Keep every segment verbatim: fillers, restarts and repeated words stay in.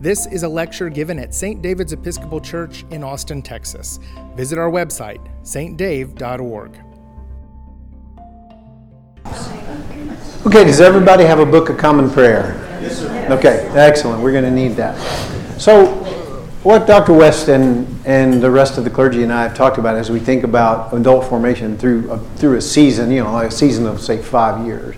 This is a lecture given at Saint David's Episcopal Church in Austin, Texas. Visit our website, s t dave dot org. Okay, does everybody have a Book of Common Prayer? Yes, sir. Okay, excellent. We're going to need that. So, what Doctor West and, and the rest of the clergy and I have talked about as we think about adult formation through a, through a season, you know, like a season of, say, five years.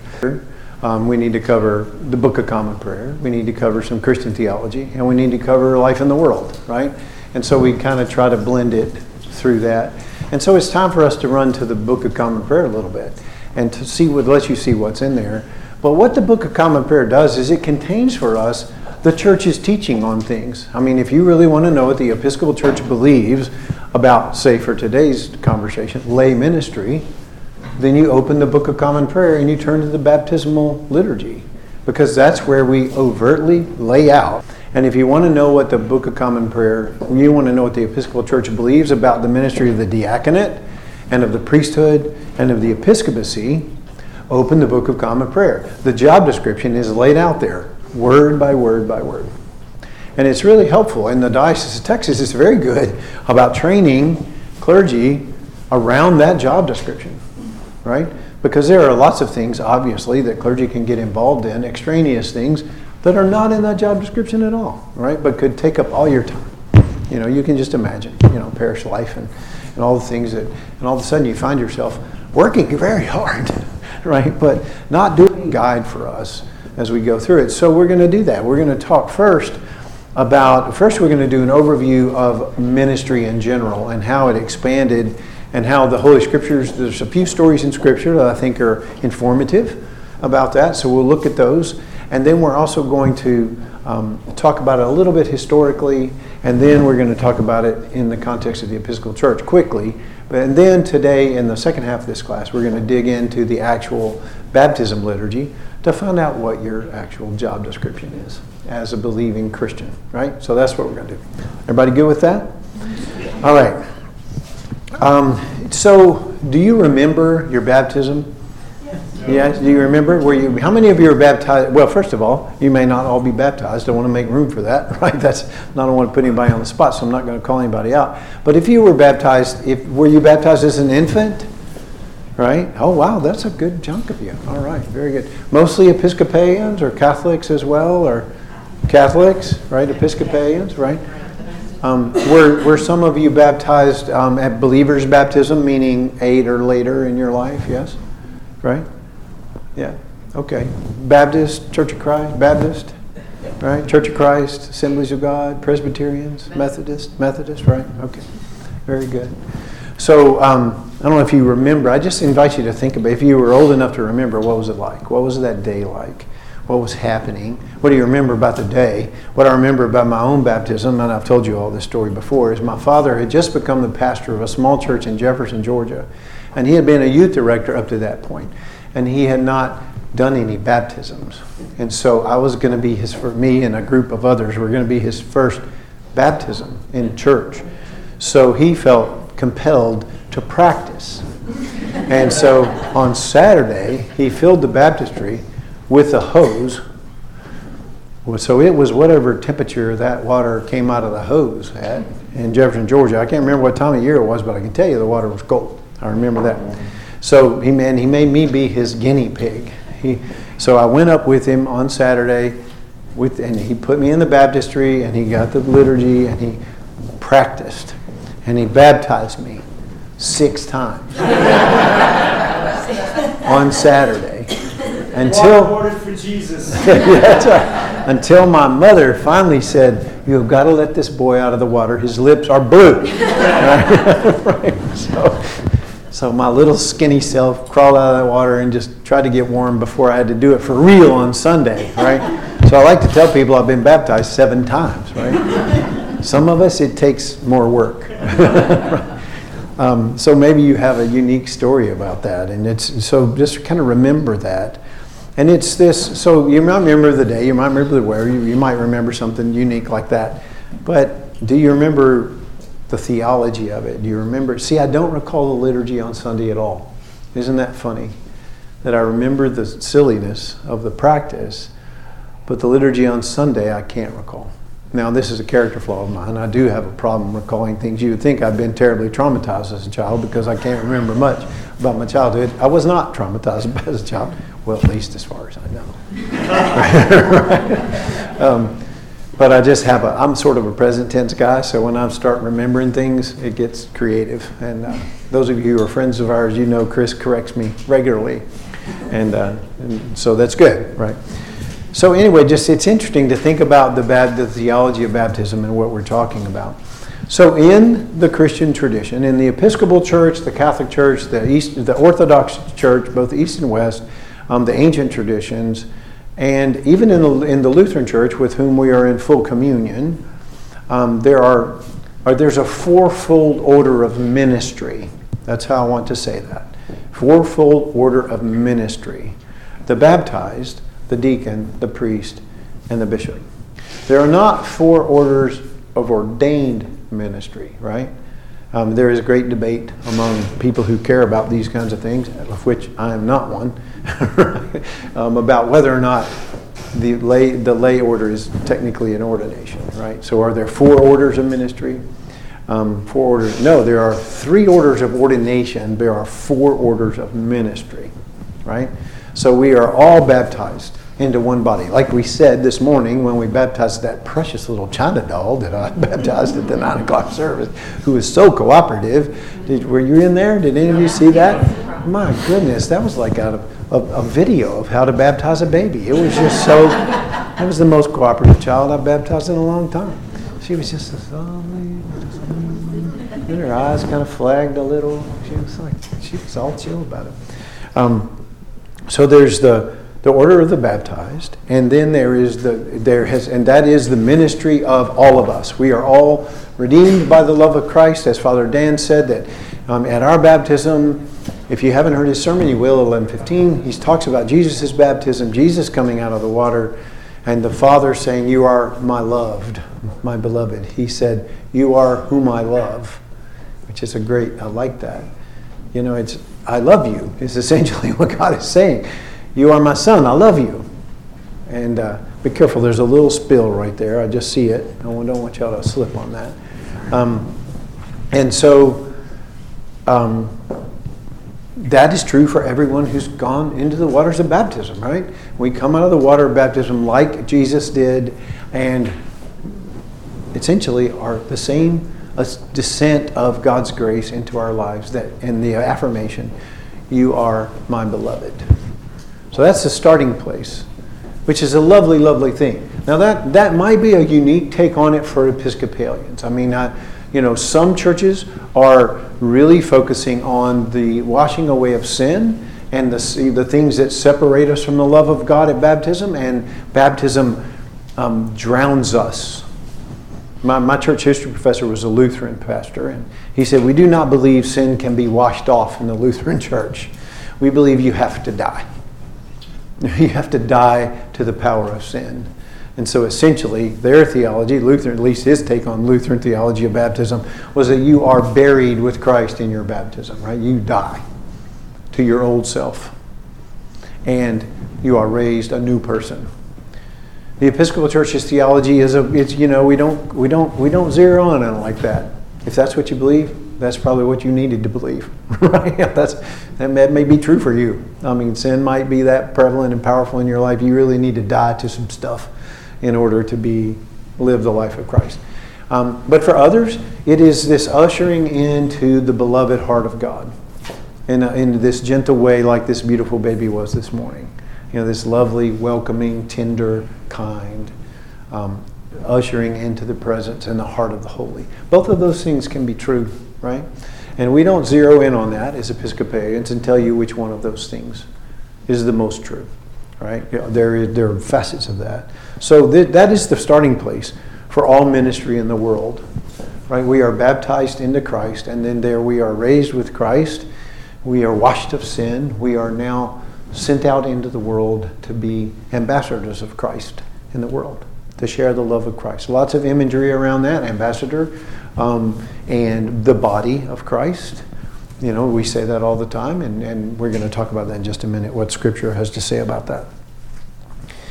Um, we need to cover the Book of Common Prayer. We need to cover some Christian theology, and we need to cover life in the world, right? And so we kind of try to blend it through that. And so it's time for us to run to the Book of Common Prayer a little bit and to see what, let you see what's in there. But what the Book of Common Prayer does is it contains for us the church's teaching on things. I mean, if you really want to know what the Episcopal Church believes about, say, for today's conversation, lay ministry, then you open the Book of Common Prayer and you turn to the baptismal liturgy, because that's where we overtly lay out. And if you want to know what the Book of Common Prayer, you want to know what the Episcopal Church believes about the ministry of the diaconate and of the priesthood and of the episcopacy, open the Book of Common Prayer. The job description is laid out there, word by word by word. And it's really helpful. In the Diocese of Texas, it's very good about training clergy around that job description, right? Because there are lots of things, obviously, that clergy can get involved in, extraneous things that are not in that job description at all, right? But could take up all your time. You know, you can just imagine, you know, parish life and, and all the things that, and all of a sudden you find yourself working very hard, right? But not doing a guide for us as we go through it. So we're going to do that. We're going to talk first about, first we're going to do an overview of ministry in general and how it expanded and how the Holy Scriptures, there's a few stories in Scripture that I think are informative about that. So we'll look at those. And then we're also going to um, talk about it a little bit historically, and then we're going to talk about it in the context of the Episcopal Church quickly. But, and then today, in the second half of this class, we're going to dig into the actual baptism liturgy to find out what your actual job description is as a believing Christian, right? So that's what we're going to do. Everybody good with that? All right. Um, so, do you remember your baptism? Yes. Do you remember? Were you? How many of you are baptized? Well, first of all, you may not all be baptized. I want to make room for that, right? That's I don't want to put anybody on the spot, so I'm not going to call anybody out. But if you were baptized, if were you baptized as an infant? Right? Oh, wow, that's a good chunk of you. All right, very good. Mostly Episcopalians or Catholics as well, or Catholics, right? Episcopalians, right? Um, were were some of you baptized um, at believer's baptism, meaning eight or later in your life? Yes, right? Yeah. Okay. Baptist, Church of Christ, Baptist, right? Church of Christ, Assemblies of God, Presbyterians, Methodist, Methodist, right? Okay. Very good. So um, I don't know if you remember. I just invite you to think about, if you were old enough to remember, what was it like? What was that day like? What was happening? What do you remember about the day? What I remember about my own baptism, and I've told you all this story before, is my father had just become the pastor of a small church in Jefferson, Georgia, and he had been a youth director up to that point, and he had not done any baptisms. And so I was going to be his, for me and a group of others, were going to be his first baptism in church. So he felt compelled to practice. And so on Saturday, he filled the baptistry with a hose. So it was whatever temperature that water came out of the hose at in Jefferson, Georgia. I can't remember what time of year it was, but I can tell you the water was cold. I remember that. So he man, he made me be his guinea pig. He, so I went up with him on Saturday, with, and he put me in the baptistry, and he got the liturgy, and he practiced, and he baptized me six times on Saturday. Until water for Jesus. Yeah, that's right. Until my mother finally said, "You've got to let this boy out of the water. His lips are blue." Right? Right. So, so my little skinny self crawled out of that water and just tried to get warm before I had to do it for real on Sunday. Right. So I like to tell people I've been baptized seven times. Right. Some of us it takes more work. um, so maybe you have a unique story about that, and it's so just kind of remember that. And it's this, so you might remember the day, you might remember the where, you, you might remember something unique like that. But do you remember the theology of it? Do you remember? See, I don't recall the liturgy on Sunday at all. Isn't that funny? That I remember the silliness of the practice, but the liturgy on Sunday I can't recall. Now, this is a character flaw of mine. I do have a problem recalling things. You would think I've been terribly traumatized as a child because I can't remember much about my childhood. I was not traumatized as a child. Well, at least as far as I know. um, but I just have a, I'm sort of a present tense guy, so when I start remembering things, it gets creative. And uh, those of you who are friends of ours, you know Chris corrects me regularly. And, uh, and so that's good, right? So anyway, just it's interesting to think about the, bad, the theology of baptism and what we're talking about. So in the Christian tradition, in the Episcopal Church, the Catholic Church, the East, the Orthodox Church, both East and West, um, the ancient traditions, and even in the, in the Lutheran Church, with whom we are in full communion, um, there are, or there's a fourfold order of ministry. That's how I want to say that. Fourfold order of ministry. The baptized, the deacon, the priest, and the bishop. There are not four orders of ordained ministry, right? Um, there is great debate among people who care about these kinds of things, of which I am not one, um, about whether or not the lay the lay order is technically an ordination, right? So are there four orders of ministry? Um, four orders? No, there are three orders of ordination. There are four orders of ministry, right? So we are all baptized into one body. Like we said this morning when we baptized that precious little China doll that I baptized at the nine o'clock service, who was so cooperative. Did, were you in there? Did any of you see that? My goodness, that was like out of a, a video of how to baptize a baby. It was just so, that was the most cooperative child I've baptized in a long time. She was just a lovely, and her eyes kind of flagged a little. She was like, she was all chill about it. Um, So there's the, the order of the baptized, and then there is the there has and that is the ministry of all of us. We are all redeemed by the love of Christ, as Father Dan said that um, at our baptism. If you haven't heard his sermon, you will. eleven fifteen. He talks about Jesus' baptism, Jesus coming out of the water, and the Father saying, "You are my loved, my beloved." He said, "You are whom I love," which is a great. I like that. You know, it's. I love you is essentially what God is saying. You are my son. I love you. And uh, be careful. There's a little spill right there. I just see it. I don't want y'all to slip on that. Um, and so um, that is true for everyone who's gone into the waters of baptism, right? We come out of the water of baptism like Jesus did, and essentially are the same a descent of God's grace into our lives, that in the affirmation, "You are my beloved." So that's the starting place, which is a lovely, lovely thing. Now that that might be a unique take on it for Episcopalians. I mean, I, you know, some churches are really focusing on the washing away of sin and the the things that separate us from the love of God at baptism, and baptism um, drowns us. My, my church history professor was a Lutheran pastor, and he said, "We do not believe sin can be washed off in the Lutheran church. We believe you have to die. You have to die to the power of sin." And so essentially, their theology, Lutheran, at least his take on Lutheran theology of baptism, was that you are buried with Christ in your baptism, right? You die to your old self, and you are raised a new person. The Episcopal Church's theology is a, it's, you know, we don't, we don't, we don't zero in on it like that. If that's what you believe, that's probably what you needed to believe, right? That's, that may, may be true for you. I mean, sin might be that prevalent and powerful in your life. You really need to die to some stuff in order to be, live the life of Christ. Um, but for others, it is this ushering into the beloved heart of God in, a, in this gentle way, like this beautiful baby was this morning. You know, this lovely, welcoming, tender, kind, um, ushering into the presence and the heart of the holy. Both of those things can be true, right? And we don't zero in on that as Episcopalians and tell you which one of those things is the most true, right? You know, there is, there are facets of that. So th- that is the starting place for all ministry in the world, right? We are baptized into Christ, and then there we are raised with Christ. We are washed of sin. We are now sent out into the world to be ambassadors of Christ in the world, to share the love of Christ. Lots of imagery around that, ambassador, um, and the body of Christ. You know, we say that all the time, and, and we're going to talk about that in just a minute, what Scripture has to say about that.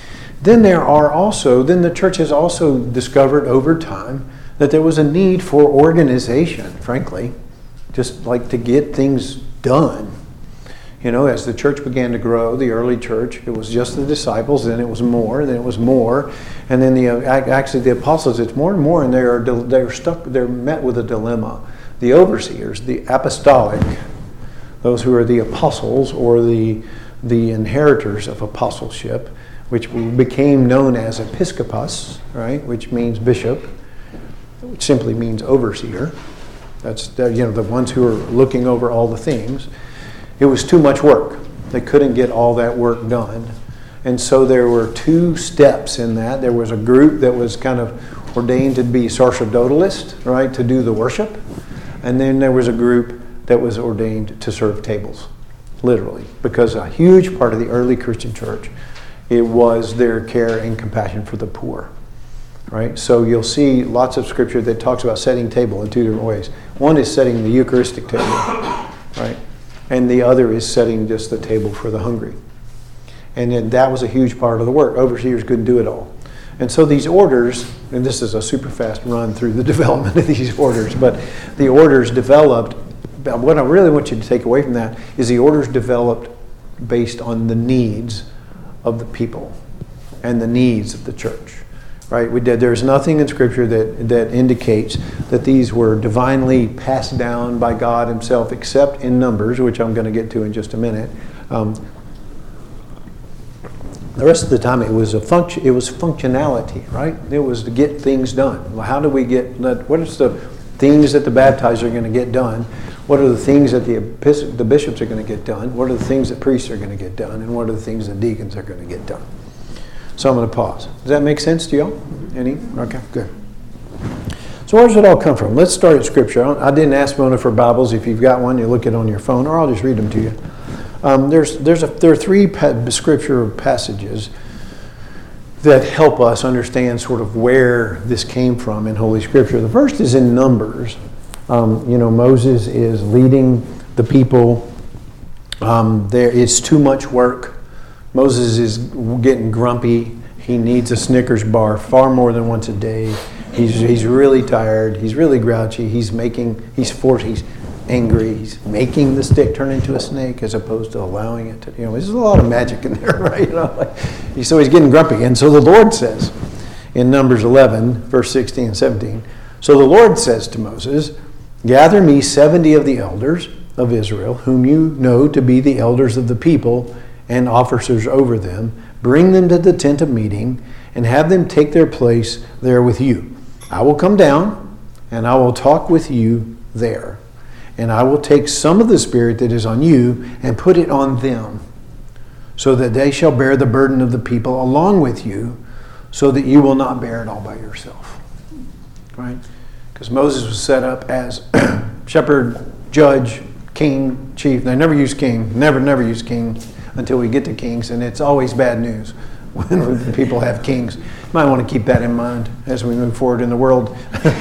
Then there are also, then the church has also discovered over time that there was a need for organization, frankly, just like to get things done. You know, as the church began to grow, the early church, it was just the disciples, then it was more, then it was more, and then the uh, actually the apostles, it's more and more, and they are they're stuck, they're met with a dilemma. The overseers, the apostolic, those who are the apostles or the the inheritors of apostleship, which became known as episkopos, right, which means bishop, which simply means overseer. That's the, you know the ones who are looking over all the things. It was too much work. They couldn't get all that work done. And so there were two steps in that. There was a group that was kind of ordained to be sacerdotalist, right, to do the worship. And then there was a group that was ordained to serve tables, literally. Because a huge part of the early Christian church, it was their care and compassion for the poor, right? So you'll see lots of scripture that talks about setting table in two different ways. One is setting the Eucharistic table, right? And the other is setting just the table for the hungry. And then that was a huge part of the work. Overseers couldn't do it all. And so these orders, and this is a super fast run through the development of these orders, but the orders developed, what I really want you to take away from that is the orders developed based on the needs of the people and the needs of the church. Right? We did. There's nothing in Scripture that, that indicates that these were divinely passed down by God Himself, except in Numbers, which I'm going to get to in just a minute. Um, the rest of the time, it was a function. It was functionality, right? It was to get things done. Well, how do we get? What is the things that the baptized are going to get done? What are the things that the the bishops are going to get done? What are the things that priests are going to get done? And what are the things that deacons are going to get done? So I'm going to pause. Does that make sense to y'all? Any? Okay, good. So where does it all come from? Let's start at Scripture. I didn't ask Mona for Bibles. If you've got one, you look it on your phone, or I'll just read them to you. Um, there's there's a, there are three pa- Scripture passages that help us understand sort of where this came from in Holy Scripture. The first is in Numbers. Um, you know, Moses is leading the people. Um, there is too much work. Moses is getting grumpy. He needs a Snickers bar far more than once a day. He's he's really tired. He's really grouchy. He's making, he's forced, he's angry. He's making the stick turn into a snake as opposed to allowing it to, you know, there's a lot of magic in there, right? You know, like, so he's getting grumpy. And so the Lord says in Numbers eleven, verse sixteen and seventeen, so the Lord says to Moses, gather me seventy of the elders of Israel, whom you know to be the elders of the people, and officers over them, bring them to the tent of meeting, and have them take their place there with you. I will come down, and I will talk with you there. And I will take some of the Spirit that is on you, and put it on them, so that they shall bear the burden of the people along with you, so that you will not bear it all by yourself. Right? Because Moses was set up as shepherd, judge, king, chief. They never use king, never, never use king, until we get to kings, and it's always bad news when people have kings. You might want to keep that in mind as we move forward in the world.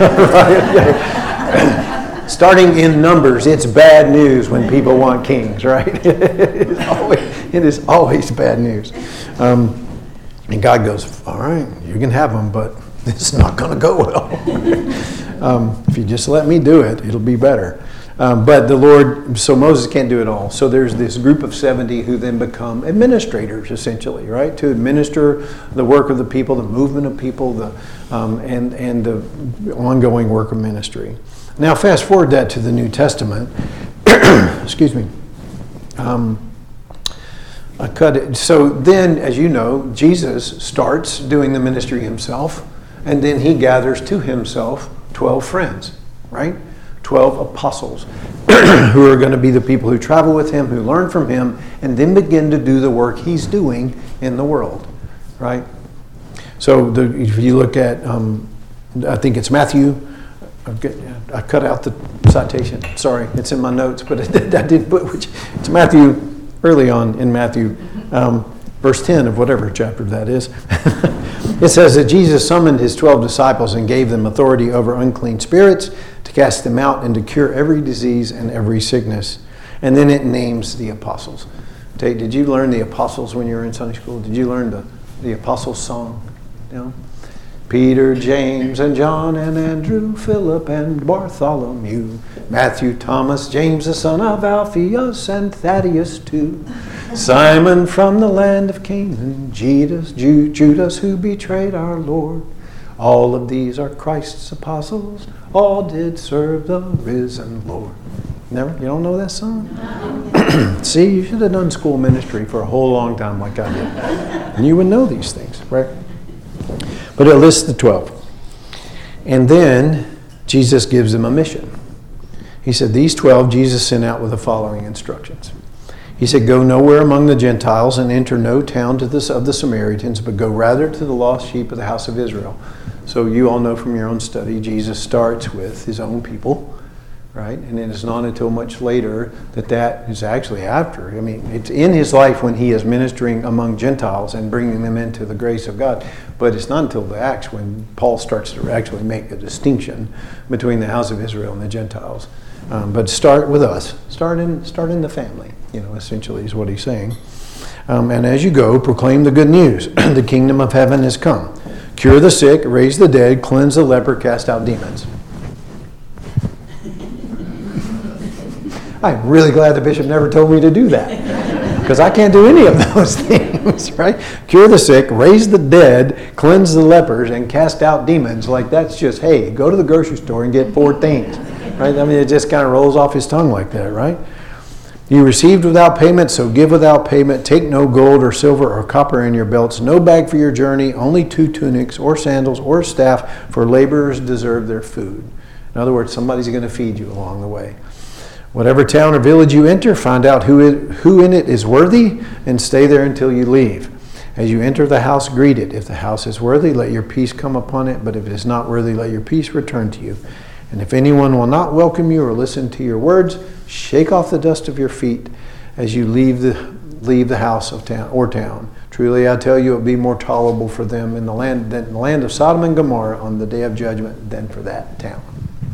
Starting in Numbers, it's bad news when people want kings, right? it, is always, it is always bad news. Um, and God goes, all right, you can have them, but it's not going to go well. um, if you just let me do it, it'll be better. Um, but the Lord, so Moses can't do it all. So there's this group of seventy who then become administrators, essentially, right? To administer the work of the people, the movement of people, the um, and and the ongoing work of ministry. Now, fast forward that to the New Testament. Excuse me. Um, I cut it. So then, as you know, Jesus starts doing the ministry himself, and then he gathers to himself twelve friends, right? twelve apostles who are going to be the people who travel with him, who learn from him, and then begin to do the work he's doing in the world, right? So the, if you look at, um, I think it's Matthew. I cut out the citation. Sorry, it's in my notes, but I did put which. It's Matthew, early on in Matthew, um, verse ten of whatever chapter that is. It says that Jesus summoned his twelve disciples and gave them authority over unclean spirits to cast them out and to cure every disease and every sickness. And then it names the apostles. Tate, did you learn the apostles when you were in Sunday school? Did you learn the the Apostles' song, you know. Peter, James, and John, and Andrew, Philip, and Bartholomew, Matthew, Thomas, James, the son of Alphaeus, and Thaddeus too. Simon from the land of Canaan, Judas, Ju- Judas who betrayed our Lord. All of these are Christ's apostles, all did serve the risen Lord. Never? You don't know that song? See, you should have done school ministry for a whole long time like I did. And you would know these things, right? But it lists the twelve. And then Jesus gives them a mission. He said, these twelve Jesus sent out with the following instructions. He said, go nowhere among the Gentiles and enter no town to this of the Samaritans, but go rather to the lost sheep of the house of Israel. So you all know from your own study, Jesus starts with his own people, right? And it is not until much later that that is actually after. I mean, it's in his life when he is ministering among Gentiles and bringing them into the grace of God. But it's not until the Acts when Paul starts to actually make a distinction between the house of Israel and the Gentiles. Um, but start with us. Start in, start in the family, you know, essentially is what he's saying. Um, and as you go, proclaim the good news. The kingdom of heaven has come. Cure the sick, raise the dead, cleanse the leper, cast out demons. I'm really glad the bishop never told me to do that, because I can't do any of those things, right? Cure the sick, raise the dead, cleanse the lepers, and cast out demons. Like that's just, hey, go to the grocery store and get four things, right? I mean, it just kind of rolls off his tongue like that, right? You received without payment, so give without payment. Take no gold or silver or copper in your belts, no bag for your journey, only two tunics or sandals or staff, for laborers deserve their food. In other words, somebody's going to feed you along the way. Whatever town or village you enter, find out who, it, who in it is worthy and stay there until you leave. As you enter the house, greet it. If the house is worthy, let your peace come upon it. But if it is not worthy, let your peace return to you. And if anyone will not welcome you or listen to your words, shake off the dust of your feet as you leave the, leave the house of town or town. Truly, I tell you, it will be more tolerable for them in the land than in the land of Sodom and Gomorrah on the day of judgment than for that town.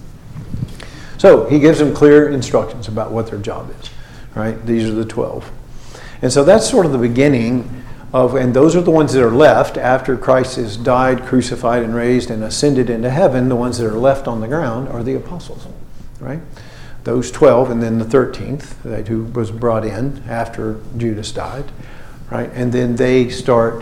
So he gives them clear instructions about what their job is, right? These are the twelve. And so that's sort of the beginning of, and those are the ones that are left after Christ has died, crucified, and raised and ascended into heaven. The ones that are left on the ground are the apostles, right? Those twelve, and then the thirteenth, that who was brought in after Judas died, right? And then they start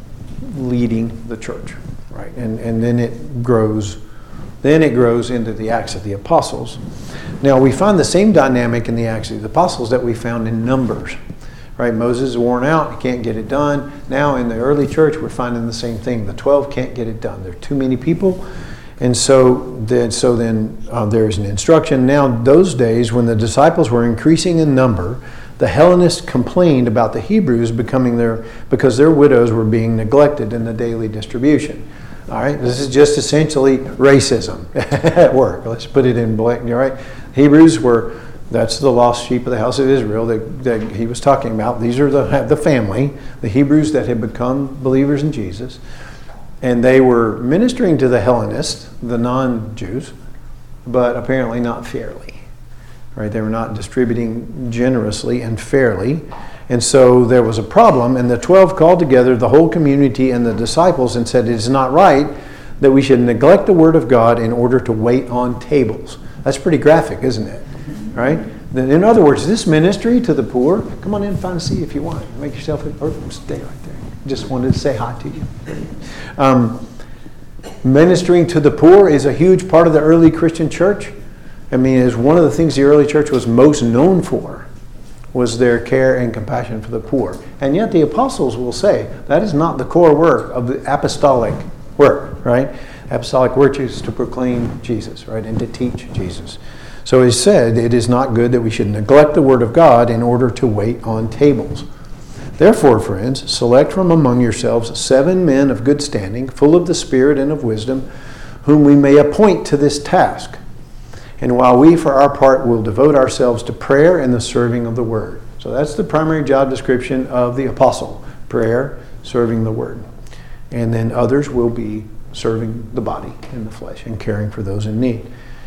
leading the church, right? And, and then it grows Then it grows into the Acts of the Apostles. Now, we find the same dynamic in the Acts of the Apostles that we found in Numbers. Right? Moses is worn out. He can't get it done. Now, in the early church, we're finding the same thing. The twelve can't get it done. There are too many people. And so then, so then uh, there's an instruction. Now, those days, when the disciples were increasing in number, the Hellenists complained about the Hebrews becoming their, because their widows were being neglected in the daily distribution. All right, this is just essentially racism at work. Let's put it in blank. All right, Hebrews were, that's the lost sheep of the house of Israel that, that he was talking about. These are the the family, the Hebrews that had become believers in Jesus, and they were ministering to the Hellenists, the non-Jews, but apparently not fairly. Right, they were not distributing generously and fairly. And so there was a problem, and the twelve called together the whole community and the disciples and said, it is not right that we should neglect the word of God in order to wait on tables. That's pretty graphic, isn't it? Right? In other words, this ministry to the poor, come on in and find a seat if you want. Make yourself, or stay right there. Just wanted to say hi to you. Um, ministering to the poor is a huge part of the early Christian church. I mean, it's one of the things the early church was most known for, was their care and compassion for the poor. And yet the apostles will say that is not the core work of the apostolic work, right? Apostolic work is to proclaim Jesus, right, and to teach Jesus. So he said it is not good that we should neglect the word of God in order to wait on tables. Therefore, friends, select from among yourselves seven men of good standing, full of the Spirit and of wisdom, whom we may appoint to this task. And while we, for our part, will devote ourselves to prayer and the serving of the word. So that's the primary job description of the apostle. Prayer, serving the word. And then others will be serving the body and the flesh and caring for those in need.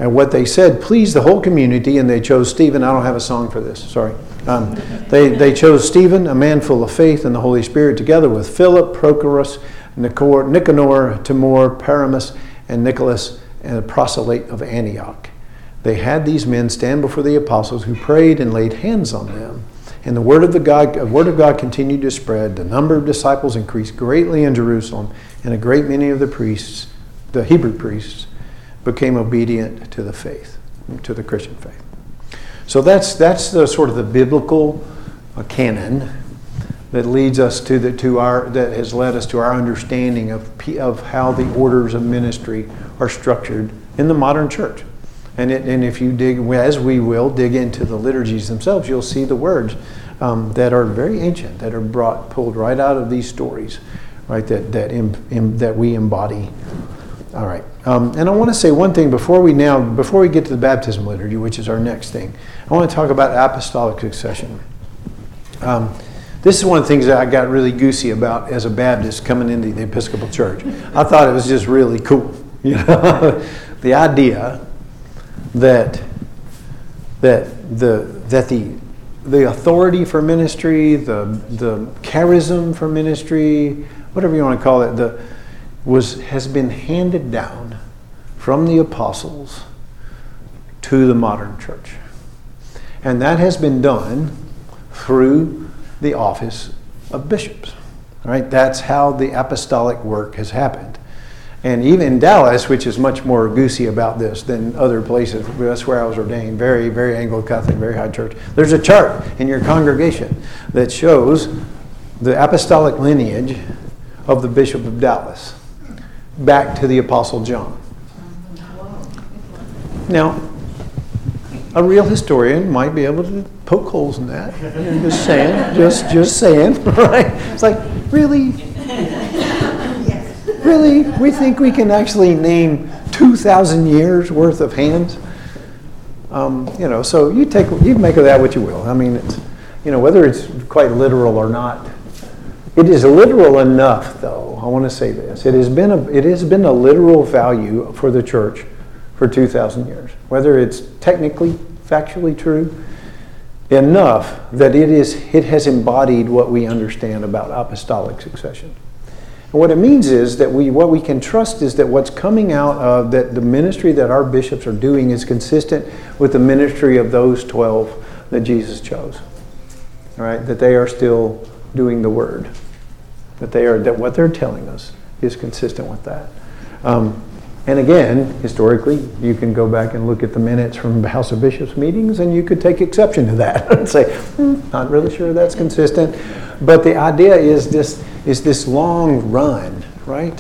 And what they said pleased the whole community, and they chose Stephen. I don't have a song for this, sorry. Um, they, they chose Stephen, a man full of faith and the Holy Spirit, together with Philip, Prochorus, Nicanor, Nicanor, Timor, Paramus, and Nicholas, and a proselyte of Antioch. They had these men stand before the apostles, who prayed and laid hands on them. And the word of the God, the word of God continued to spread. The number of disciples increased greatly in Jerusalem, and a great many of the priests, the Hebrew priests, became obedient to the faith, to the Christian faith. So that's that's the sort of the biblical uh, canon that leads us to the to our that has led us to our understanding of of how the orders of ministry are structured in the modern church. And it, and if you dig, as we will, dig into the liturgies themselves, you'll see the words um, that are very ancient, that are brought pulled right out of these stories, right? That that im, im, that we embody. All right, um, and I want to say one thing before we now before we get to the baptism liturgy, which is our next thing. I want to talk about apostolic succession. Um, this is one of the things that I got really goosey about as a Baptist coming into the Episcopal Church. I thought it was just really cool, you know, the idea that that the that the the authority for ministry, the the charism for ministry, whatever you want to call it, the was has been handed down from the apostles to the modern church. And that has been done through the office of bishops. Right? That's how the apostolic work has happened. And even in Dallas, which is much more goosey about this than other places, that's where I was ordained, very, very Anglo-Catholic, very high church. There's a chart in your congregation that shows the apostolic lineage of the Bishop of Dallas back to the Apostle John. Now, a real historian might be able to poke holes in that. I'm just saying, just just saying, right? It's like, really? Really? We think we can actually name two thousand years worth of hands? Um, you know, so you take you make of that what you will. I mean, it's, you know, whether it's quite literal or not. It is literal enough, though. I want to say this: it has been a it has been a literal value for the church for two thousand years. Whether it's technically, factually true, enough that it is it has embodied what we understand about apostolic succession. And what it means is that we what we can trust is that what's coming out of that the ministry that our bishops are doing is consistent with the ministry of those twelve that Jesus chose. All right, that they are still doing the word. That they are that what they're telling us is consistent with that. Um, and again, historically, you can go back and look at the minutes from House of Bishops meetings, and you could take exception to that and say, hmm, not really sure that's consistent. But the idea is this is this long run, right?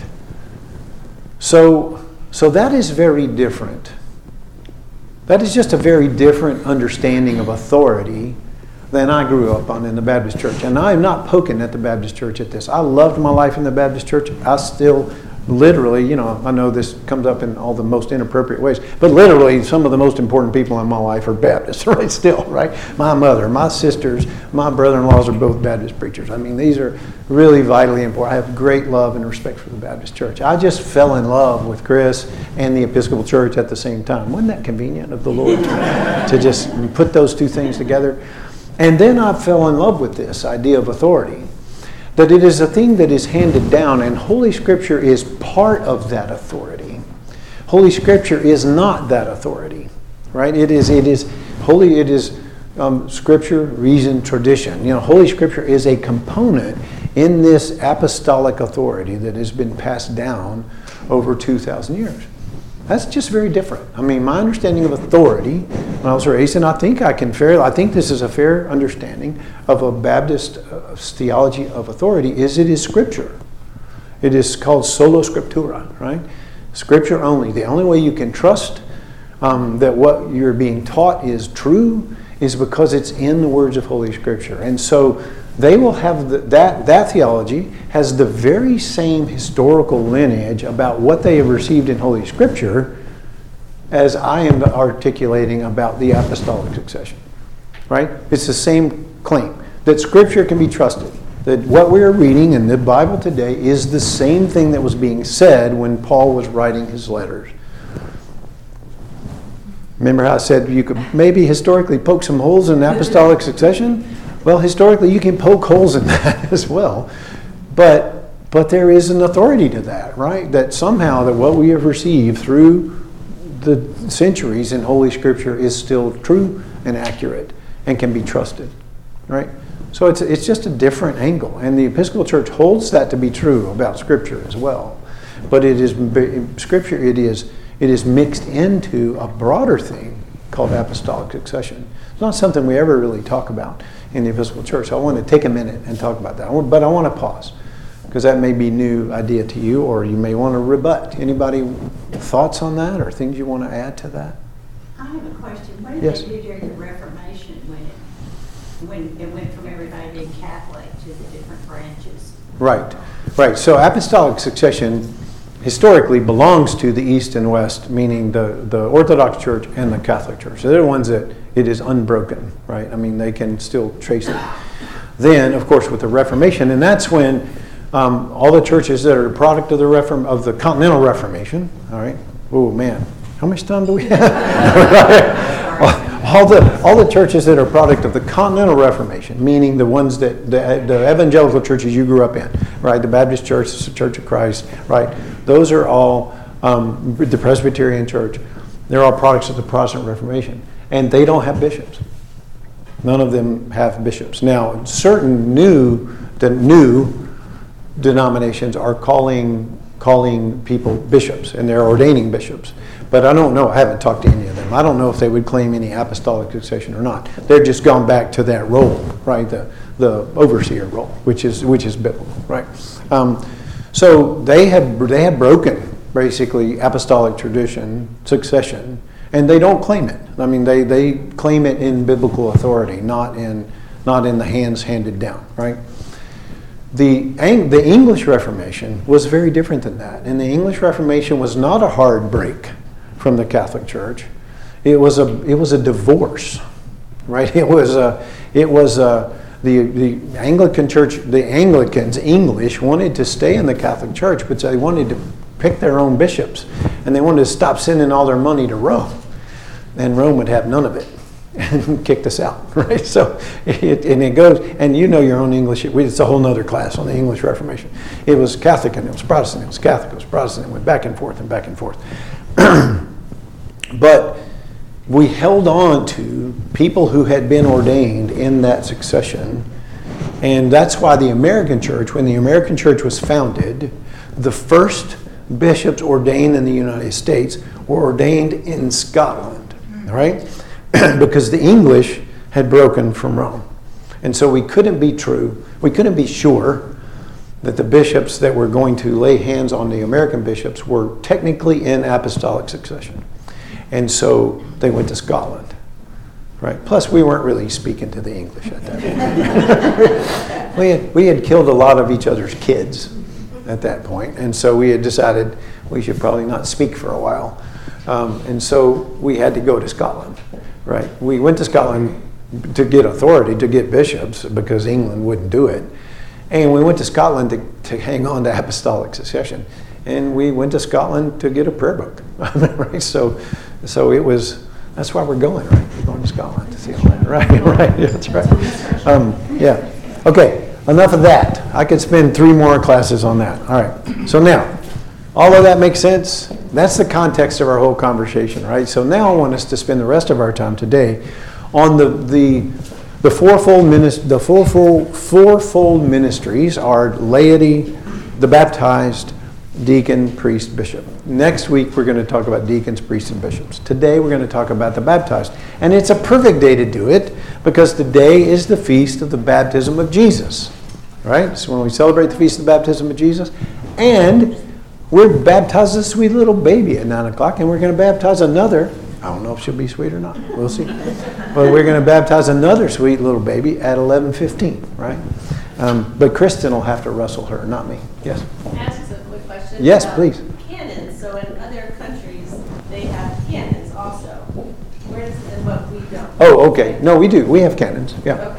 So so that is very different. That is just a very different understanding of authority than I grew up on in the Baptist church. And I'm not poking at the Baptist church at this. I loved my life in the Baptist church. I still literally, you know, I know this comes up in all the most inappropriate ways, but literally some of the most important people in my life are Baptists, right? Still, right? My mother, my sisters, my brother-in-laws are both Baptist preachers. I mean, these are really vitally important. I have great love and respect for the Baptist church. I just fell in love with Chris and the Episcopal Church at the same time. Wasn't that convenient of the Lord to, to just put those two things together? And then I fell in love with this idea of authority, that it is a thing that is handed down, and Holy Scripture is part of that authority. Holy Scripture is not that authority, right? It is. It is holy. It is um, Scripture, reason, tradition. You know, Holy Scripture is a component in this apostolic authority that has been passed down over two thousand years. That's just very different. I mean, my understanding of authority when I was raised, and I think I can fairly, I think this is a fair understanding of a Baptist uh, theology of authority, is it is Scripture. It is called sola scriptura, right? Scripture only. The only way you can trust um, that what you're being taught is true is because it's in the words of Holy Scripture. And so they will have the, that that theology has the very same historical lineage about what they have received in Holy Scripture as I am articulating about the apostolic succession. Right? It's the same claim that Scripture can be trusted. That what we are reading in the Bible today is the same thing that was being said when Paul was writing his letters. Remember how I said you could maybe historically poke some holes in apostolic succession? Well, historically you can poke holes in that as well. But but there is an authority to that, right? That somehow that what we have received through the centuries in Holy Scripture is still true and accurate and can be trusted, right? So it's it's just a different angle, and the Episcopal Church holds that to be true about Scripture as well. But it is Scripture. It is it is mixed into a broader thing called apostolic succession. It's not something we ever really talk about in the Episcopal Church. So I want to take a minute and talk about that, but I want to pause because that may be a new idea to you, or you may want to rebut. Anybody thoughts on that, or things you want to add to that? I have a question. What did Yes. they do during the Reformation when it when it went from everybody being Catholic to the different branches? Right, right. So apostolic succession historically belongs to the East and West, meaning the, the Orthodox Church and the Catholic Church. So they're the ones that it is unbroken, right? I mean, they can still trace it. Then, of course, with the Reformation, and that's when um, all the churches that are a product of the Reform of the Continental Reformation, all right? Oh man, how much time do we have? All the all the churches that are a product of the Continental Reformation, meaning the ones that the, the evangelical churches you grew up in, right? The Baptist Church, the Church of Christ, right? Those are all um, the Presbyterian Church. They're all products of the Protestant Reformation, and they don't have bishops. None of them have bishops. Now, certain new the new denominations are calling calling people bishops, and they're ordaining bishops. But I don't know. I haven't talked to any of them. I don't know if they would claim any apostolic succession or not. They're just gone back to that role, right? The the overseer role, which is which is biblical, right? Um, so they have they have broken basically apostolic tradition, succession, and they don't claim it. I mean, they, they claim it in biblical authority, not in not in the hands handed down, right? The, the English Reformation was very different than that. And the English Reformation was not a hard break from the Catholic Church. It was a it was a divorce, right? It was a it was a, the the Anglican Church, the Anglicans, English wanted to stay in the Catholic Church, but they wanted to pick their own bishops, and they wanted to stop sending all their money to Rome, and Rome would have none of it and kicked us out, right? So it, and it goes, and you know your own English. It's a whole nother class on the English Reformation. It was Catholic and it was Protestant. It was Catholic. It was Protestant. It went back and forth and back and forth. But we held on to people who had been ordained in that succession. And that's why the American Church, when the American Church was founded, the first bishops ordained in the United States were ordained in Scotland, right? Because the English had broken from Rome. And so we couldn't be true, we couldn't be sure that the bishops that were going to lay hands on the American bishops were technically in apostolic succession. And so they went to Scotland, right? Plus, we weren't really speaking to the English at that point. we, had, we had killed a lot of each other's kids at that point, and so we had decided we should probably not speak for a while. Um, and so we had to go to Scotland, right? We went to Scotland to get authority, to get bishops, because England wouldn't do it. And we went to Scotland to, to hang on to apostolic succession. And we went to Scotland to get a prayer book, right? So, so it was, that's why we're going, right? We're going to Scotland to see all that, right? Right, yeah, that's right. Um, yeah, okay, enough of that. I could spend three more classes on that. All right, so now, all of that makes sense? That's the context of our whole conversation, right? So now I want us to spend the rest of our time today on the the the fourfold minis- the fourfold fourfold ministries are laity, the baptized, deacon, priest, bishop. Next week we're going to talk about deacons, priests, and bishops. Today we're going to talk about the baptized. And it's a perfect day to do it because today is the feast of the baptism of Jesus. Right? So when we celebrate the feast of the baptism of Jesus, and we're baptizing a sweet little baby at nine o'clock, and we're going to baptize another. I don't know if she'll be sweet or not. We'll see. But we're going to baptize another sweet little baby at eleven fifteen, right? Um, but Kristen will have to wrestle her, not me. Yes? Can I ask us a quick question? Yes, about please. Canons. So in other countries, they have canons also. Where does and what we don't? Oh, okay. No, we do. We have canons. Yeah.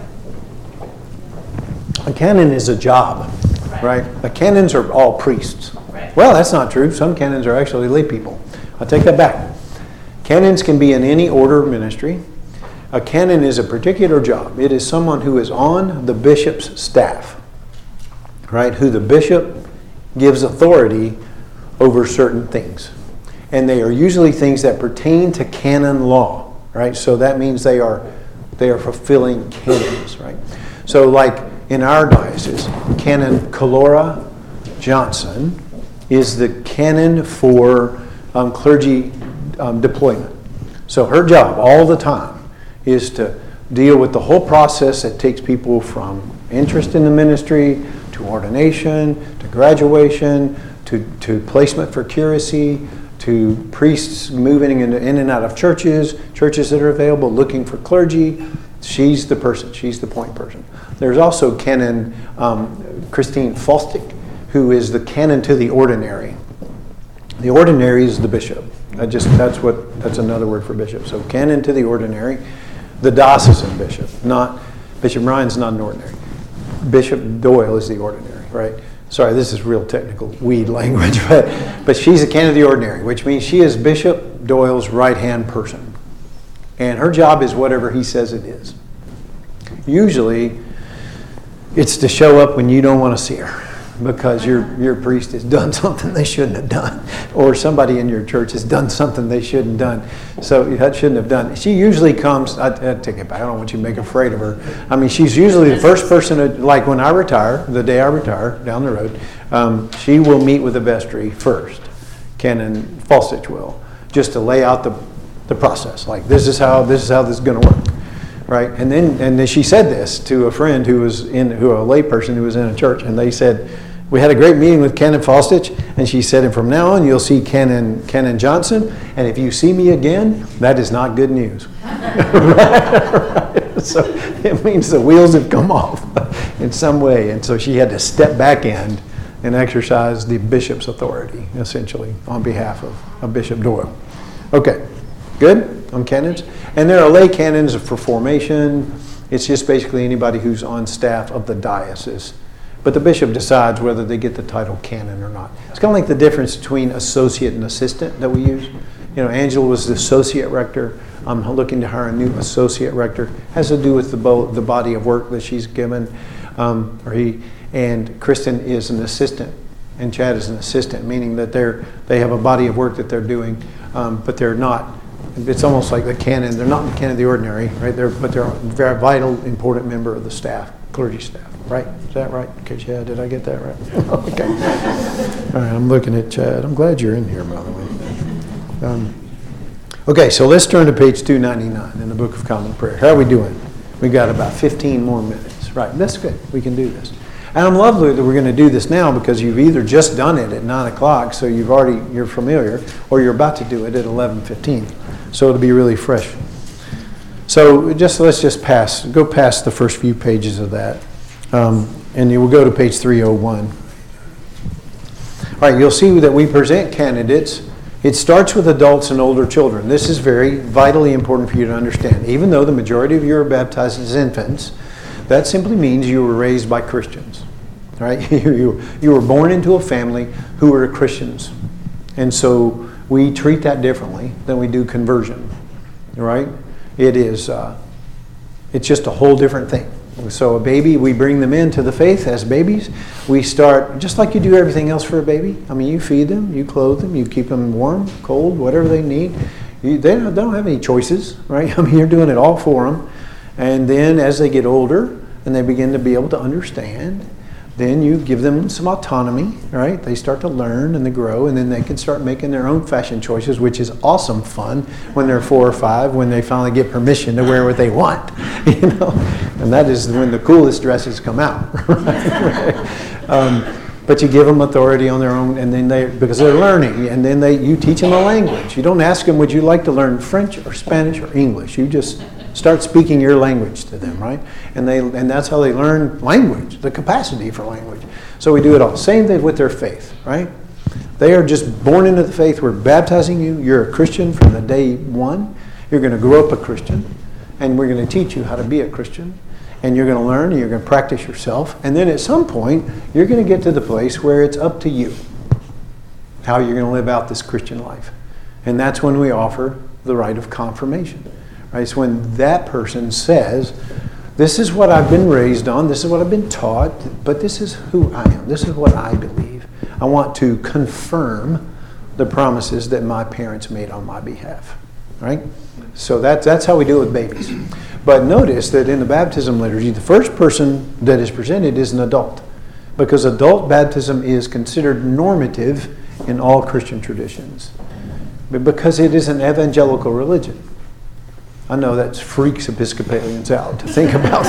Okay. A canon is a job, Right. right? The canons are all priests. Right. Well, that's not true. Some canons are actually lay people. I'll take that back. Canons can be in any order of ministry. A canon is a particular job. It is someone who is on the bishop's staff, right? Who the bishop gives authority over certain things. And they are usually things that pertain to canon law, right? So that means they are they are fulfilling canons, right? So like in our diocese, Canon Calora Johnson is the canon for um, clergy um, deployment. So her job all the time is to deal with the whole process that takes people from interest in the ministry to ordination, to graduation, to, to placement for curacy, to priests moving in, in and out of churches, churches that are available, looking for clergy. She's the person. She's the point person. There's also Canon um, Christine Falstick, who is the canon to the ordinary. The ordinary is the bishop. I just that's what that's another word for bishop. So canon to the ordinary, the diocesan bishop. Not Bishop Ryan's not an ordinary. Bishop Doyle is the ordinary, right? Sorry, this is real technical weed language, but but she's a canon of the ordinary, which means she is Bishop Doyle's right-hand person. And her job is whatever he says it is. Usually, it's to show up when you don't want to see her because your your priest has done something they shouldn't have done, or somebody in your church has done something they shouldn't have done. So that shouldn't have done. She usually comes. I, I take it back. I don't want you to make afraid of her. I mean, she's usually the first person. To, like when I retire, the day I retire down the road, um, she will meet with the vestry first. Canon Falstich will, just to lay out the the process. Like this is how this is how this is going to work. Right, and then and then she said this to a friend who was in, who a lay person who was in a church, and they said, "We had a great meeting with Canon Falstich," and she said, "And from now on, you'll see Canon Canon Johnson, and if you see me again, that is not good news." Right? So it means the wheels have come off in some way, and so she had to step back in and exercise the bishop's authority, essentially, on behalf of, of Bishop Doyle. Okay, good on canons. And there are lay canons for formation. It's just basically anybody who's on staff of the diocese. But the bishop decides whether they get the title canon or not. It's kind of like the difference between associate and assistant that we use. You know, Angela was the associate rector. I'm looking to hire a new associate rector. Has to do with the, bo- the body of work that she's given, um, or he. And Kristen is an assistant, and Chad is an assistant, meaning that they're they have a body of work that they're doing, um, but they're not. It's almost like the canon. They're not the canon of the ordinary, right? They're, but they're a very vital, important member of the staff, clergy staff, right? Is that right? Okay, Chad, did I get that right? Okay. All right, I'm looking at Chad. I'm glad you're in here, by the way. Um, okay, so let's turn to page two ninety-nine in the Book of Common Prayer. How are we doing? We got about fifteen more minutes. Right, that's good. We can do this. And I'm lovely that we're going to do this now because you've either just done it at nine o'clock, so you've already you're familiar, or you're about to do it at eleven fifteen. So it'll be really fresh. So just let's just pass, go past the first few pages of that. Um, and you will go to page three oh one. All right, you'll see that we present candidates. It starts with adults and older children. This is very vitally important for you to understand. Even though the majority of you are baptized as infants, that simply means you were raised by Christians. Right? you, you were born into a family who were Christians. And so we treat that differently than we do conversion, right? It is, uh, it's just a whole different thing. So a baby, we bring them into the faith as babies. We start, just like you do everything else for a baby. I mean, you feed them, you clothe them, you keep them warm, cold, whatever they need. You, they, don't, they don't have any choices, right? I mean, you're doing it all for them. And then as they get older and they begin to be able to understand, then you give them some autonomy, right? They start to learn and they grow, and then they can start making their own fashion choices, which is awesome fun when they're four or five, when they finally get permission to wear what they want, you know? And that is when the coolest dresses come out, right? um, but you give them authority on their own, and then they, because they're learning, and then they, you teach them a language. You don't ask them, would you like to learn French or Spanish or English? You just start speaking your language to them, right? And they and that's how they learn language, the capacity for language. So we do it all. Same thing with their faith, right? They are just born into the faith. We're baptizing you. You're a Christian from the day one. You're going to grow up a Christian, and we're going to teach you how to be a Christian. And you're going to learn, and you're going to practice yourself. And then at some point, you're going to get to the place where it's up to you how you're going to live out this Christian life. And that's when we offer the rite of confirmation. Right? It's when that person says, this is what I've been raised on, this is what I've been taught, but this is who I am, this is what I believe. I want to confirm the promises that my parents made on my behalf. Right? So that, that's how we do it with babies. But notice that in the baptism liturgy, the first person that is presented is an adult, because adult baptism is considered normative in all Christian traditions, but because it is an evangelical religion. I know that freaks Episcopalians out to think about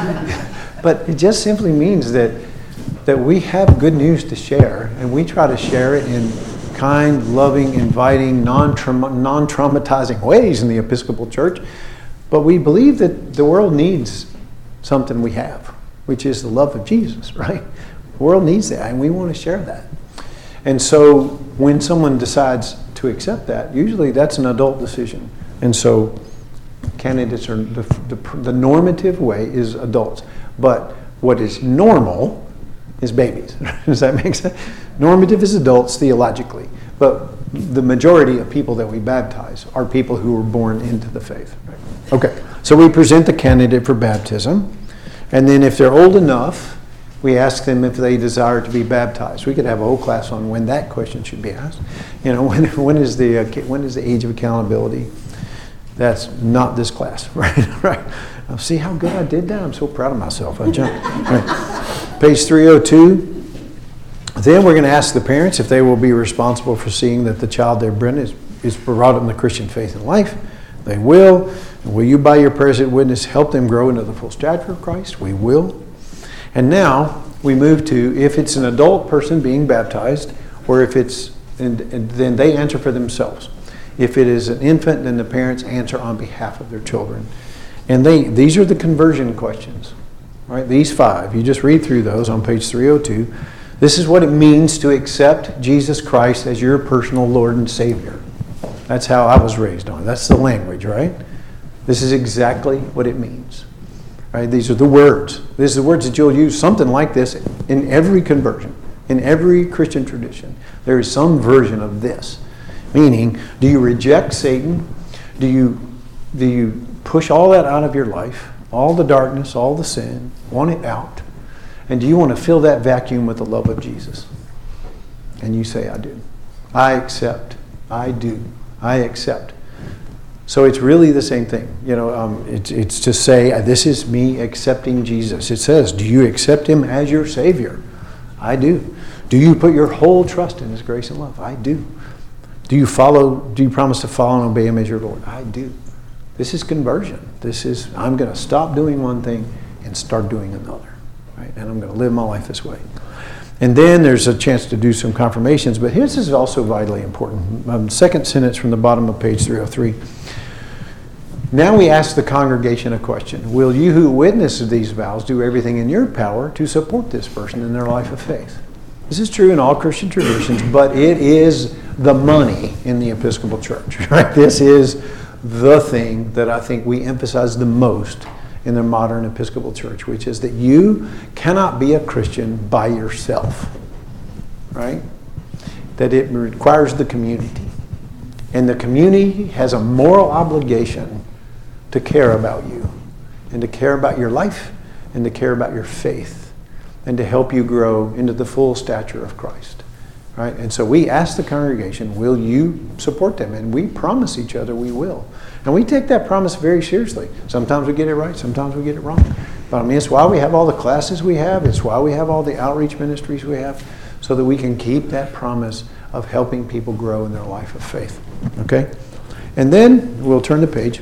it, but it just simply means that that we have good news to share, and we try to share it in kind, loving, inviting, non-trauma, non-traumatizing ways in the Episcopal Church. But we believe that the world needs something we have, which is the love of Jesus, right? The world needs that, and we want to share that. And so when someone decides to accept that, usually that's an adult decision. And so candidates are, the, the, the normative way is adults. But what is normal is babies. Does that make sense? Normative is adults theologically, but the majority of people that we baptize are people who were born into the faith. Right? Okay, so we present the candidate for baptism, and then if they're old enough, we ask them if they desire to be baptized. We could have a whole class on when that question should be asked. You know, when when is the uh, when is the age of accountability? That's not this class, right? Right. I'll see how good I did that. I'm so proud of myself. I jumped. Right. Page three oh two. Then we're going to ask the parents if they will be responsible for seeing that the child they've bred is, is brought up in the Christian faith and life. They will. And will you, by your present witness, help them grow into the full stature of Christ? We will. And now we move to if it's an adult person being baptized, or if it's, and, and then they answer for themselves. If it is an infant, then the parents answer on behalf of their children. And they these are the conversion questions. Right? These five. You just read through those on page three oh two. This is what it means to accept Jesus Christ as your personal Lord and Savior. That's how I was raised on. That's the language, right? This is exactly what it means. Right? These are the words. These are the words that you'll use something like this in every conversion, in every Christian tradition. There is some version of this. Meaning, do you reject Satan? Do you, do you push all that out of your life? All the darkness, all the sin, want it out? And do you want to fill that vacuum with the love of Jesus? And you say, I do. I accept. I do. I accept. So it's really the same thing. You know, um, it's, it's to say, this is me accepting Jesus. It says, do you accept him as your Savior? I do. Do you put your whole trust in his grace and love? I do. Do you follow, do you promise to follow and obey him as your Lord? I do. This is conversion. This is, I'm going to stop doing one thing and start doing another. Right? And I'm going to live my life this way. And then there's a chance to do some confirmations, but this is also vitally important. Um, second sentence from the bottom of page three oh three. Now we ask the congregation a question. Will you who witness these vows do everything in your power to support this person in their life of faith? This is true in all Christian traditions, but it is the money in the Episcopal Church. Right? This is the thing that I think we emphasize the most in the modern Episcopal Church, which is that you cannot be a Christian by yourself, right? That it requires the community. And the community has a moral obligation to care about you, and to care about your life, and to care about your faith, and to help you grow into the full stature of Christ, right? And so we ask the congregation, will you support them? And we promise each other we will. And we take that promise very seriously. Sometimes we get it right, sometimes we get it wrong. But I mean, it's why we have all the classes we have. It's why we have all the outreach ministries we have, so that we can keep that promise of helping people grow in their life of faith. Okay? And then we'll turn the page.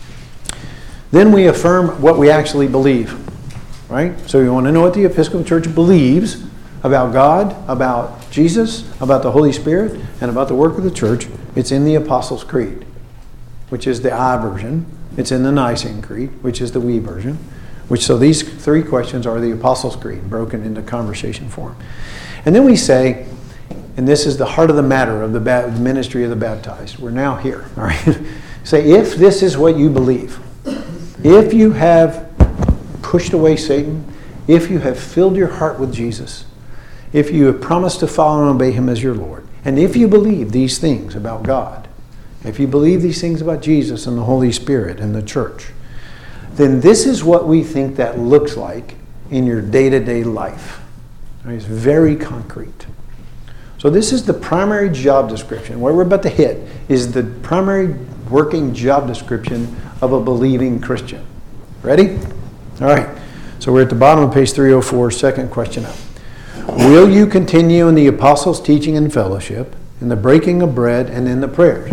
Then we affirm what we actually believe. Right? So you want to know what the Episcopal Church believes about God, about Jesus, about the Holy Spirit, and about the work of the church. It's in the Apostles' Creed, which is the I version. It's in the Nicene Creed, which is the we version. Which so these three questions are the Apostles' Creed, broken into conversation form. And then we say, and this is the heart of the matter of the, ba- the ministry of the baptized. We're now here. All right. Say, if this is what you believe, if you have pushed away Satan, if you have filled your heart with Jesus, if you have promised to follow and obey him as your Lord, and if you believe these things about God, if you believe these things about Jesus and the Holy Spirit and the church, then this is what we think that looks like in your day-to-day life. It's very concrete. So this is the primary job description. What we're about to hit is the primary working job description of a believing Christian. Ready? All right. So we're at the bottom of page three oh four, second question up. Will you continue in the apostles' teaching and fellowship, in the breaking of bread, and in the prayers?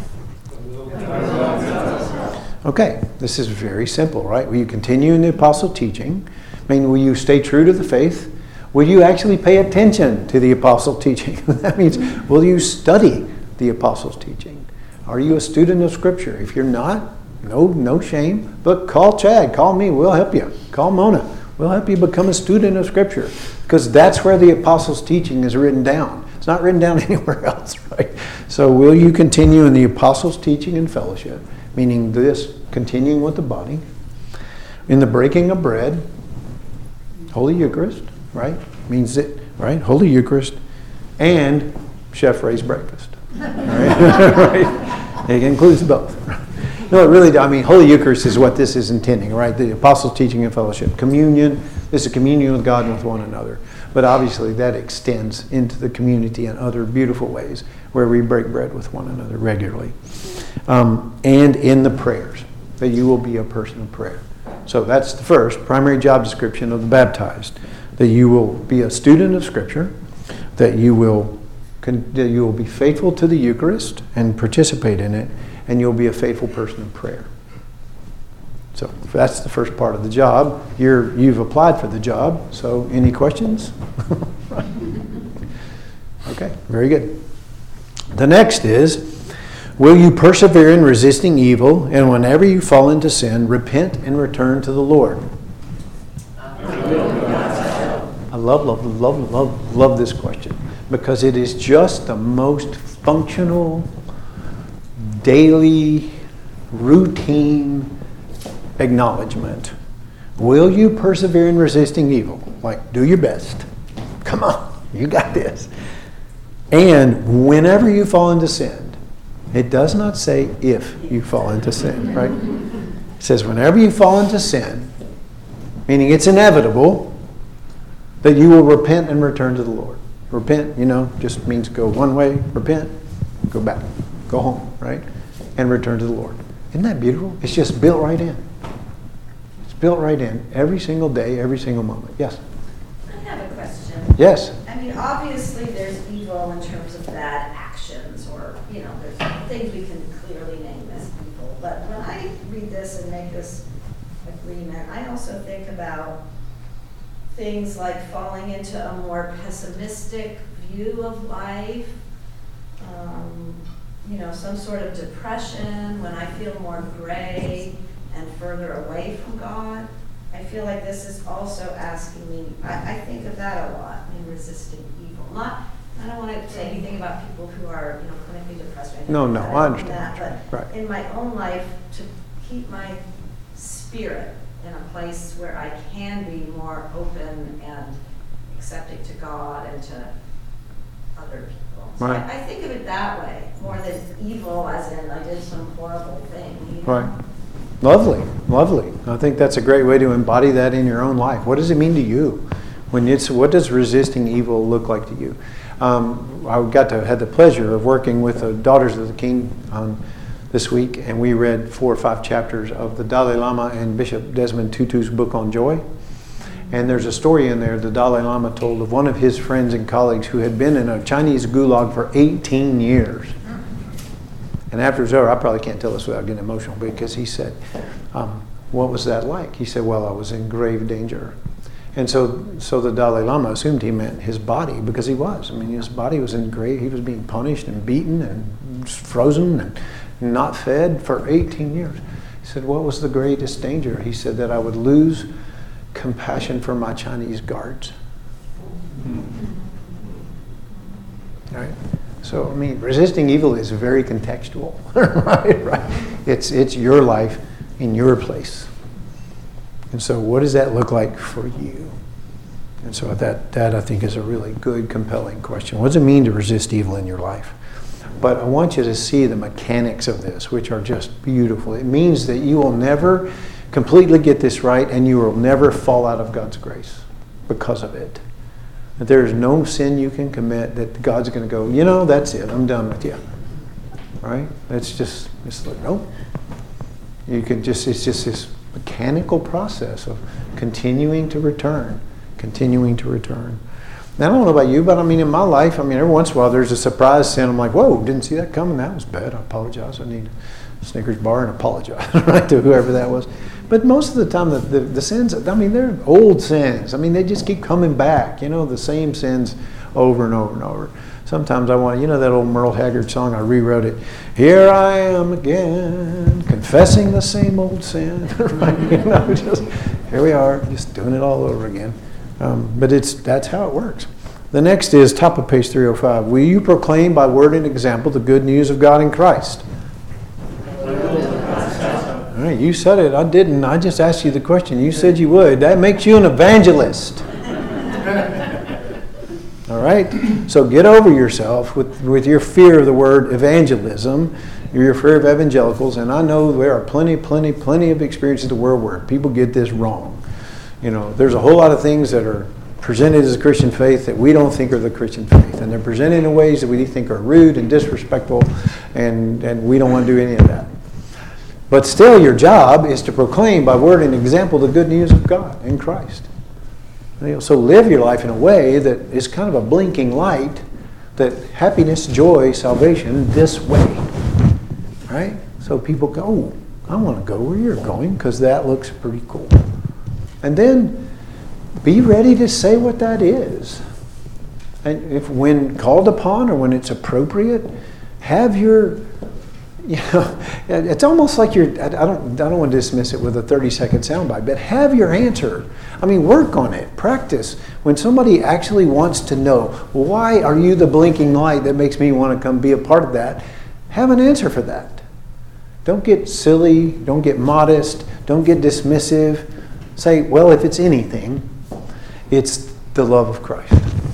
Okay, this is very simple, right? Will you continue in the apostle teaching? I mean, will you stay true to the faith? Will you actually pay attention to the apostle teaching? That means, will you study the apostles' teaching? Are you a student of Scripture? If you're not, no, no shame. But call Chad, call me, we'll help you. Call Mona, we'll help you become a student of Scripture. Because that's where the apostles' teaching is written down. It's not written down anywhere else, right? So will you continue in the apostles' teaching and fellowship? Meaning this, continuing with the body. In the breaking of bread, Holy Eucharist, right? Means it, right? Holy Eucharist and chef raised breakfast. Right? Right? It includes both. No, it really, I mean, Holy Eucharist is what this is intending, right? The apostles' teaching and fellowship. Communion, this is communion with God and with one another. But obviously that extends into the community in other beautiful ways where we break bread with one another regularly. Um, and in the prayers, that you will be a person of prayer. So that's the first primary job description of the baptized, that you will be a student of Scripture, that you will, that you will be faithful to the Eucharist and participate in it, and you'll be a faithful person of prayer. So that's the first part of the job. You're, you've applied for the job, so any questions? Okay, very good. The next is, will you persevere in resisting evil, and whenever you fall into sin, repent and return to the Lord? I love, love, love, love, love this question, because it is just the most functional, daily, routine acknowledgement. Will you persevere in resisting evil? Like, do your best. Come on, you got this. And whenever you fall into sin, it does not say if you fall into sin, right? It says whenever you fall into sin, meaning it's inevitable, that you will repent and return to the Lord. Repent, you know, just means go one way, repent, go back, go home, right? And return to the Lord. Isn't that beautiful? It's just built right in. It's built right in every single day, every single moment. Yes? I have a question. Yes? I mean, obviously there's evil in terms of bad actions, or, you know, there's things we can clearly name as evil. But when I read this and make this agreement, I also think about things like falling into a more pessimistic view of life, um, you know, some sort of depression, when I feel more gray and further away from God. I feel like this is also asking me, I, I think of that a lot in resisting evil. Not, I don't want to say anything about people who are, you know, clinically depressed or anything. No, no, like I understand. That, but right. In my own life, to keep my spirit in a place where I can be more open and accepting to God and to other people. So right. I, I think of it that way, more than evil as in I did some horrible thing. You know? Right. Lovely, lovely. I think that's a great way to embody that in your own life. What does it mean to you? When it's, what does resisting evil look like to you? Um, I got to have the pleasure of working with the Daughters of the King um, this week, and we read four or five chapters of the Dalai Lama and Bishop Desmond Tutu's book on joy. And there's a story in there the Dalai Lama told of one of his friends and colleagues who had been in a Chinese gulag for eighteen years. And after it was over, I probably can't tell this without getting emotional, because he said, um, what was that like? He said, well, I was in grave danger. And so so the Dalai Lama assumed he meant his body, because he was. I mean, his body was in grave, he was being punished and beaten and frozen and not fed for eighteen years. He said, what was the greatest danger? He said that I would lose compassion for my Chinese guards. All right? So, I mean, resisting evil is very contextual, right? Right? It's it's your life in your place. And so what does that look like for you? And so that, that I think is a really good, compelling question. What does it mean to resist evil in your life? But I want you to see the mechanics of this, which are just beautiful. It means that you will never completely get this right, and you will never fall out of God's grace because of it. That there is no sin you can commit that God's going to go, you know, that's it. I'm done with you. Right? It's just, it's like, nope. You can just, it's just this mechanical process of continuing to return, continuing to return. Now, I don't know about you, but I mean, in my life, I mean, every once in a while there's a surprise sin. I'm like, whoa, didn't see that coming. That was bad. I apologize. I need a Snickers bar and apologize, right, to whoever that was. But most of the time, the, the, the sins, I mean, they're old sins. I mean, they just keep coming back, you know, the same sins over and over and over. Sometimes I want, you know that old Merle Haggard song, I rewrote it. Here I am again, confessing the same old sin. Right? You know, just, here we are, just doing it all over again. Um, but it's that's how it works. The next is top of page three oh five. Will you proclaim by word and example the good news of God in Christ? All right, you said it. I didn't. I just asked you the question. You said you would. That makes you an evangelist. All right? So get over yourself with, with your fear of the word evangelism, your fear of evangelicals, and I know there are plenty, plenty, plenty of experiences in the world where people get this wrong. You know, there's a whole lot of things that are presented as a Christian faith that we don't think are the Christian faith. And they're presented in ways that we think are rude and disrespectful, and, and we don't want to do any of that. But still, your job is to proclaim by word and example the good news of God in Christ. You know, so live your life in a way that is kind of a blinking light that happiness, joy, salvation, this way. Right? So people go, oh, I want to go where you're going because that looks pretty cool. And then be ready to say what that is. And if when called upon or when it's appropriate, have your, you know, it's almost like you're, I don't, I don't want to dismiss it with a thirty second soundbite, but have your answer. I mean, work on it, practice. When somebody actually wants to know, why are you the blinking light that makes me want to come be a part of that? Have an answer for that. Don't get silly, don't get modest, don't get dismissive. Say, well, if it's anything, it's the love of Christ.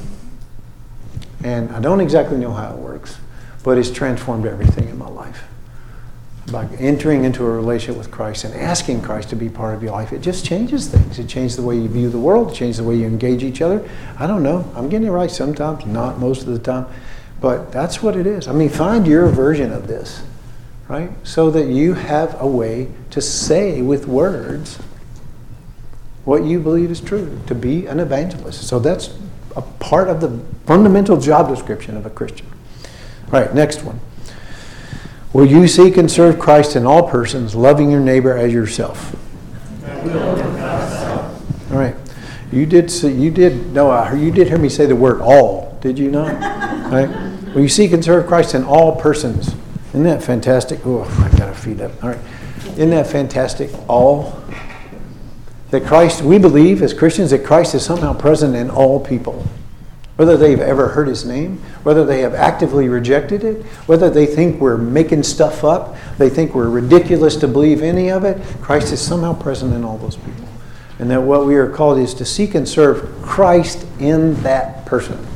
And I don't exactly know how it works, but it's transformed everything in my life. By entering into a relationship with Christ and asking Christ to be part of your life, it just changes things. It changes the way you view the world, it changes the way you engage each other. I don't know. I'm getting it right sometimes, not most of the time. But that's what it is. I mean, find your version of this, right? So that you have a way to say with words what you believe is true, to be an evangelist. So that's a part of the fundamental job description of a Christian. All right, next one. Will you seek and serve Christ in all persons, loving your neighbor as yourself? I will. All right. You did say, you did no, I heard, you did hear me say the word all, did you not? All right. Will you seek and serve Christ in all persons? Isn't that fantastic? Oh, I got to feed up. All right. Isn't that fantastic? All. That Christ, we believe as Christians that Christ is somehow present in all people. Whether they've ever heard his name, whether they have actively rejected it, whether they think we're making stuff up, they think we're ridiculous to believe any of it, Christ is somehow present in all those people. And that what we are called is to seek and serve Christ in that person.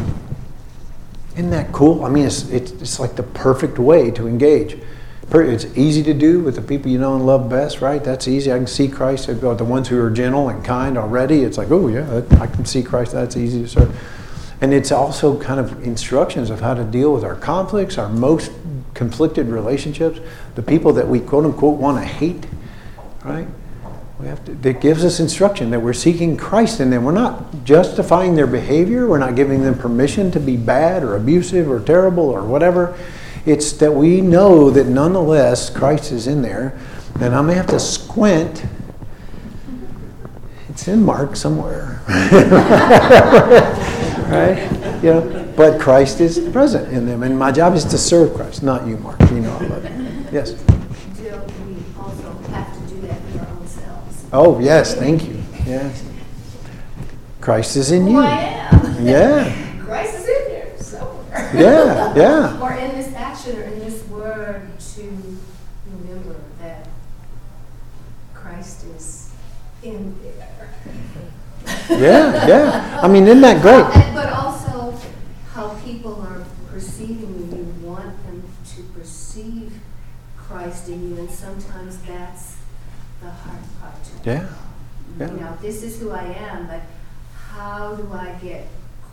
Isn't that cool? I mean, it's, it's, it's like the perfect way to engage. It's easy to do with the people you know and love best, right? That's easy. I can see Christ. The ones who are gentle and kind already, it's like, oh yeah, I can see Christ. That's easy to serve. And it's also kind of instructions of how to deal with our conflicts, our most conflicted relationships, the people that we quote unquote want to hate, right? We have to, it gives us instruction that we're seeking Christ in them. We're not justifying their behavior. We're not giving them permission to be bad or abusive or terrible or whatever. It's that we know that nonetheless Christ is in there. And I may have to squint. It's in Mark somewhere. Right? You know, but Christ is present in them. And my job is to serve Christ, not you, Mark. You know all of it. Yes? Do we also have to do that for our own selves? Oh, yes. Thank you. Yes. Christ is in you. Oh, I am. Yeah. Christ is in there somewhere. Yeah, yeah. Or in this action or in this word to remember that Christ is in there. Yeah, yeah. I mean, isn't that great? But also how people are perceiving you. You want them to perceive Christ in you, and sometimes that's the hard part. Yeah. Yeah. You know, this is who I am, but how do I get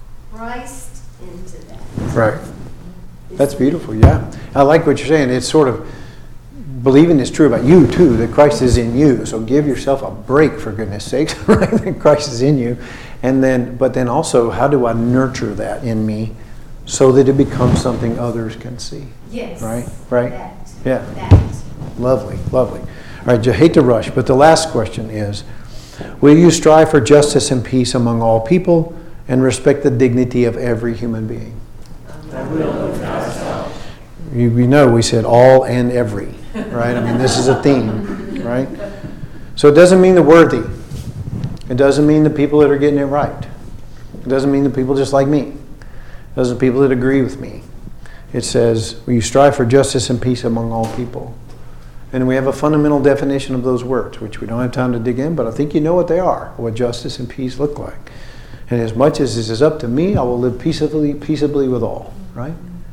Christ into that? Right. That's beautiful, yeah. I like what you're saying. It's sort of believing is true about you too, that Christ is in you. So give yourself a break, for goodness sakes, right? That Christ is in you. And then, but then also, how do I nurture that in me so that it becomes something others can see? Yes. Right? Right? That. Yeah. That. Lovely, lovely. All right, I hate to rush, but the last question is, will you strive for justice and peace among all people and respect the dignity of every human being? I will. You, we know we said all and every, right? I mean, this is a theme, right? So it doesn't mean the worthy. It doesn't mean the people that are getting it right. It doesn't mean the people just like me. It doesn't mean people that agree with me. It says, will you strive for justice and peace among all people? And we have a fundamental definition of those words, which we don't have time to dig in, but I think you know what they are, what justice and peace look like. And as much as this is up to me, I will live peaceably, peaceably with all, right?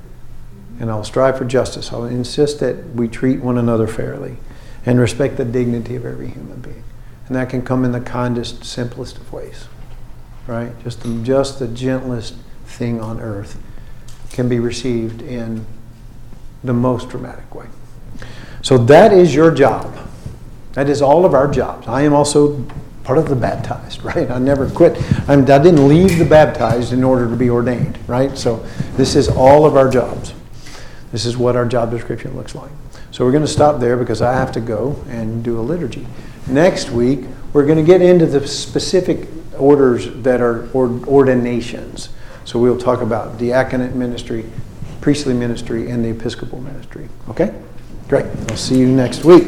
And I'll strive for justice. I'll insist that we treat one another fairly and respect the dignity of every human being. And that can come in the kindest, simplest of ways, right? Just the, just the gentlest thing on earth can be received in the most dramatic way. So that is your job. That is all of our jobs. I am also part of the baptized, right? I never quit. I'm, I didn't leave the baptized in order to be ordained, right? So this is all of our jobs. This is what our job description looks like. So we're going to stop there because I have to go and do a liturgy. Next week, we're going to get into the specific orders that are ordinations. So we'll talk about diaconate ministry, priestly ministry, and the episcopal ministry. Okay? Great. I'll see you next week.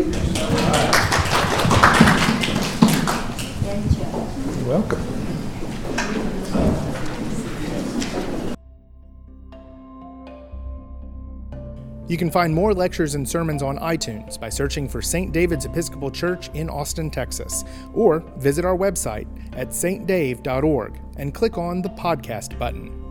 You're welcome. You can find more lectures and sermons on iTunes by searching for Saint David's Episcopal Church in Austin, Texas, or visit our website at s t dave dot org and click on the podcast button.